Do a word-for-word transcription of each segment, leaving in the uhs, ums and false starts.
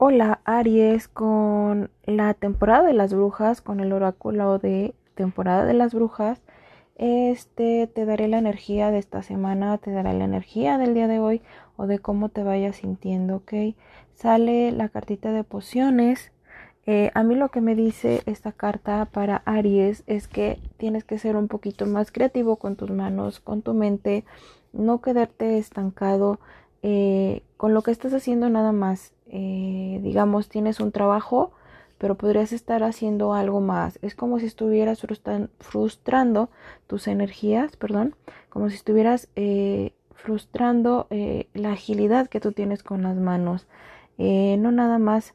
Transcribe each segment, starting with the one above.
Hola Aries, con la temporada de las brujas, con el oráculo de temporada de las brujas, este te daré la energía de esta semana, te daré la energía del día de hoy o de cómo te vayas sintiendo, ¿ok? Sale la cartita de pociones. Eh, a mí lo que me dice esta carta para Aries es que tienes que ser un poquito más creativo con tus manos, con tu mente, no quedarte estancado eh, con lo que estás haciendo nada más. Eh, digamos, tienes un trabajo, pero podrías estar haciendo algo más. Es como si estuvieras frustran frustrando tus energías, perdón, como si estuvieras eh, frustrando eh, la agilidad que tú tienes con las manos. Eh, no nada más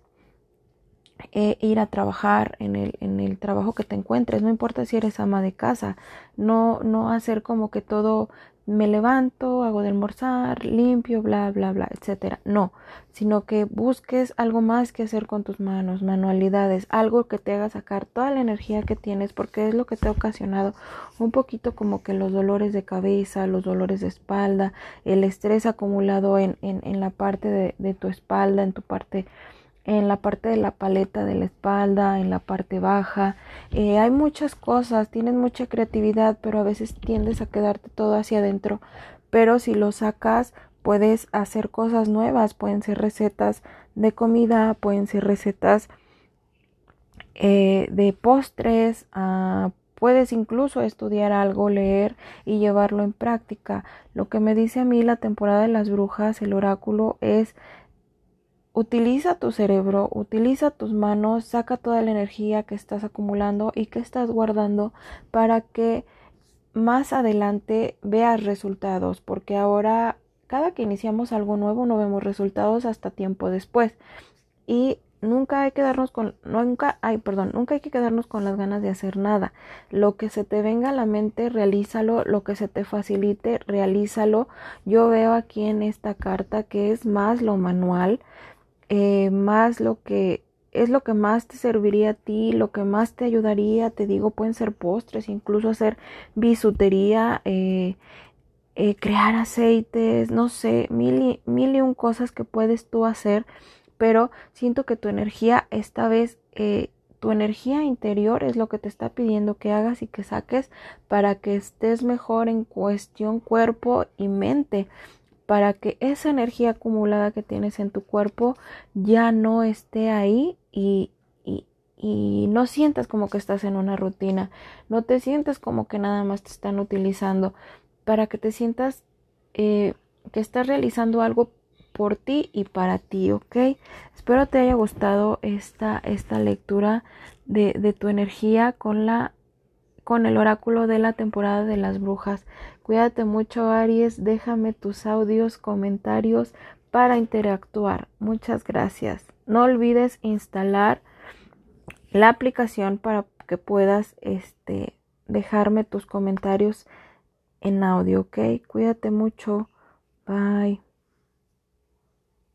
eh, ir a trabajar en el, en el trabajo que te encuentres, no importa si eres ama de casa, no, no hacer como que todo me levanto, hago de almorzar, limpio, bla, bla, bla, etcétera. No, sino que busques algo más que hacer con tus manos, manualidades, algo que te haga sacar toda la energía que tienes, porque es lo que te ha ocasionado un poquito como que los dolores de cabeza, los dolores de espalda, el estrés acumulado en, en, en la parte de, de tu espalda, en tu parte en la parte de la paleta de la espalda, en la parte baja. Eh, hay muchas cosas, tienes mucha creatividad, pero a veces tiendes a quedarte todo hacia adentro. Pero si lo sacas, puedes hacer cosas nuevas, pueden ser recetas de comida, pueden ser recetas eh, de postres, uh, puedes incluso estudiar algo, leer y llevarlo en práctica. Lo que me dice a mí la temporada de las brujas, el oráculo, es: utiliza tu cerebro, utiliza tus manos, saca toda la energía que estás acumulando y que estás guardando para que más adelante veas resultados, porque ahora cada que iniciamos algo nuevo no vemos resultados hasta tiempo después. Y nunca hay que darnos con nunca hay, perdón, nunca hay que quedarnos con las ganas de hacer nada. Lo que se te venga a la mente, realízalo, lo que se te facilite, realízalo. Yo veo aquí en esta carta que es más lo manual, eh, más lo que es lo que más te serviría a ti, lo que más te ayudaría. Te digo, pueden ser postres, incluso hacer bisutería, eh, eh, crear aceites, no sé, mil y, mil y un cosas que puedes tú hacer, pero siento que tu energía esta vez, eh, tu energía interior es lo que te está pidiendo que hagas y que saques para que estés mejor en cuestión cuerpo y mente, para que esa energía acumulada que tienes en tu cuerpo ya no esté ahí y, y, y no sientas como que estás en una rutina, no te sientas como que nada más te están utilizando, para que te sientas eh, que estás realizando algo por ti y para ti, ¿ok? Espero te haya gustado esta, esta lectura de, de tu energía con la con el oráculo de la temporada de las brujas. Cuídate mucho, Aries. Déjame tus audios, comentarios para interactuar. Muchas gracias. No olvides instalar la aplicación para que puedas este, dejarme tus comentarios en audio, ¿ok? Cuídate mucho. Bye.